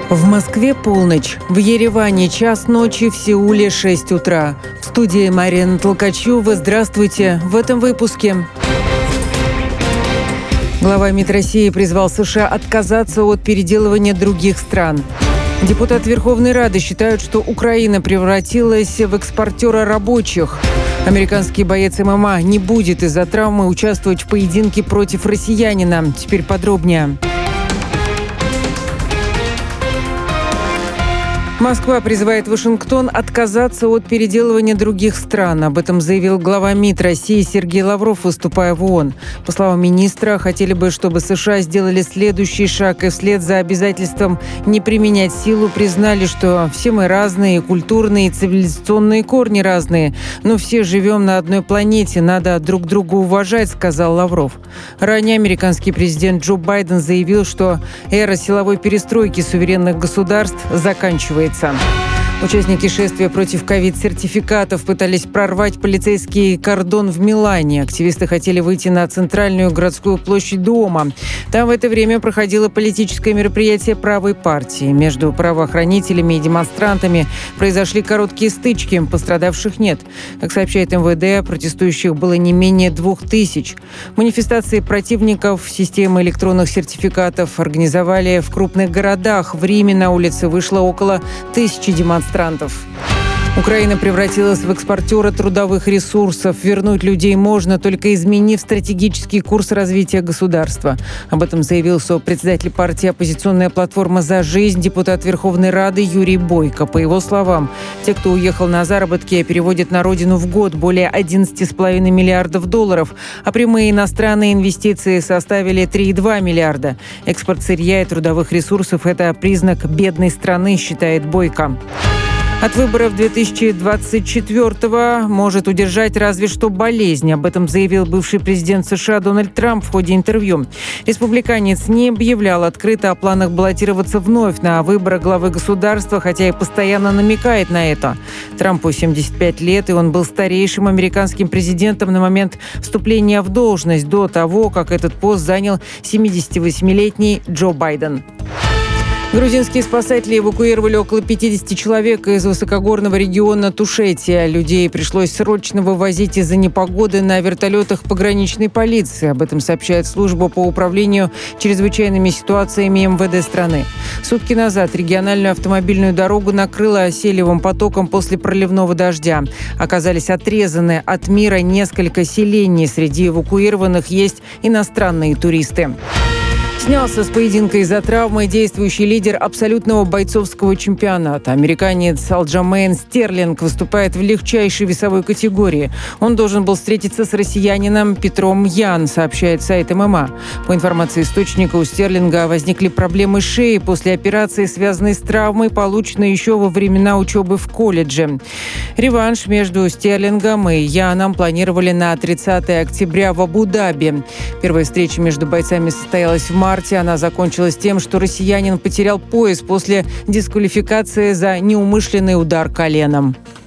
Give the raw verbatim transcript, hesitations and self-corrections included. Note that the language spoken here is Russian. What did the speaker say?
В Москве полночь, в Ереване час ночи, в Сеуле шесть утра. В студии Марина Толкачева. Здравствуйте. В этом выпуске. Глава МИД России призвал США отказаться от переделывания других стран. Депутаты Верховной Рады считают, что Украина превратилась в экспортера рабочих. Американский боец ММА не будет из-за травмы участвовать в поединке против россиянина. Теперь подробнее. Москва призывает Вашингтон отказаться от переделывания других стран. Об этом заявил глава МИД России Сергей Лавров, выступая в ООН. По словам министра, хотели бы, чтобы США сделали следующий шаг и вслед за обязательством не применять силу признали, что все мы разные, и культурные, и цивилизационные корни разные. Но все живем на одной планете, надо друг друга уважать, сказал Лавров. Ранее американский президент Джо Байден заявил, что эра силовой перестройки суверенных государств заканчивается. Участники шествия против ковид-сертификатов пытались прорвать полицейский кордон в Милане. Активисты хотели выйти на центральную городскую площадь Дуомо. Там в это время проходило политическое мероприятие правой партии. Между правоохранителями и демонстрантами произошли короткие стычки. Пострадавших нет. Как сообщает эм вэ дэ, протестующих было не менее двух тысяч. Манифестации противников системы электронных сертификатов организовали в крупных городах. В Риме на улице вышло около тысячи демонстрантов. Украина превратилась в экспортера трудовых ресурсов. Вернуть людей можно, только изменив стратегический курс развития государства. Об этом заявил сопредседатель партии «Оппозиционная платформа за жизнь», депутат Верховной Рады Юрий Бойко. По его словам, те, кто уехал на заработки, переводят на родину в год более одиннадцать целых пять десятых миллиардов долларов, а прямые иностранные инвестиции составили три целых два миллиарда. Экспорт сырья и трудовых ресурсов – это признак бедной страны, считает Бойко. От выборов две тысячи двадцать четвёртого может удержать разве что болезнь. Об этом заявил бывший президент США Дональд Трамп в ходе интервью. Республиканец не объявлял открыто о планах баллотироваться вновь на выборы главы государства, хотя и постоянно намекает на это. Трампу семьдесят пять лет, и он был старейшим американским президентом на момент вступления в должность, до того, как этот пост занял семидесятивосьмилетний Джо Байден. Грузинские спасатели эвакуировали около пятидесяти человек из высокогорного региона Тушетия. Людей пришлось срочно вывозить из-за непогоды на вертолетах пограничной полиции. Об этом сообщает служба по управлению чрезвычайными ситуациями эм вэ дэ страны. Сутки назад региональную автомобильную дорогу накрыло селевым потоком после проливного дождя. Оказались отрезаны от мира несколько селений. Среди эвакуированных есть иностранные туристы. Снялся с поединка из-за травмы действующий лидер абсолютного бойцовского чемпионата. Американец Алджамейн Стерлинг выступает в легчайшей весовой категории. Он должен был встретиться с россиянином Петром Ян, сообщает сайт эм эм а. По информации источника, у Стерлинга возникли проблемы шеи после операции, связанной с травмой, полученной еще во времена учебы в колледже. Реванш между Стерлингом и Яном планировали на тридцатое октября в Абу-Даби. Первая встреча между бойцами состоялась в марте. Она закончилась тем, что россиянин потерял пояс после дисквалификации за неумышленный удар коленом.